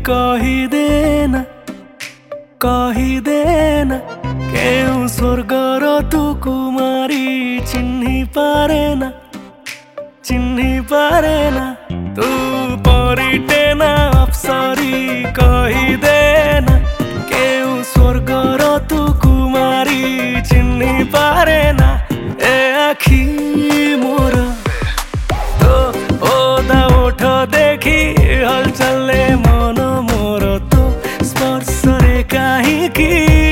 कही देना केउ स्वर्गर तू कुमारी चिन्ही पारे ना तू परिटे ना अप्सरी कही देना केउ स्वर्गर तू कुमारी चिन्ही पारे ना ए आखी मोर तो ओदा ओठ देखी हलचले मन मोर तो स्पर्श रे काहींकी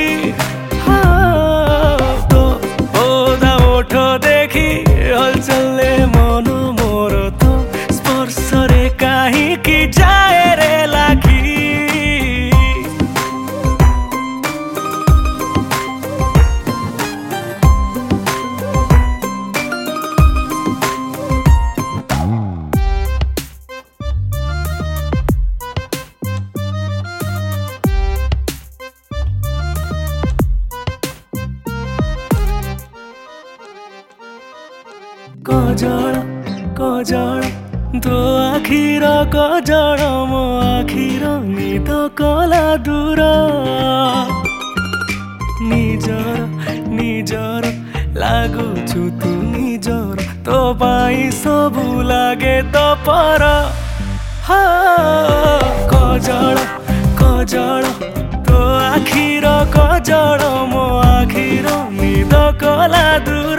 तो ओदा ओठ देखी हलचले मन मोर तो स्पर्श रे काहींकी जाए रे लागी कजल तो आखिर कजल मो आखिर निद कला दूर निजर लागुछु तू निजर तो पाई सबु लागे तो पर कजल तो आखिर कजल मो आखिर निद कला दूर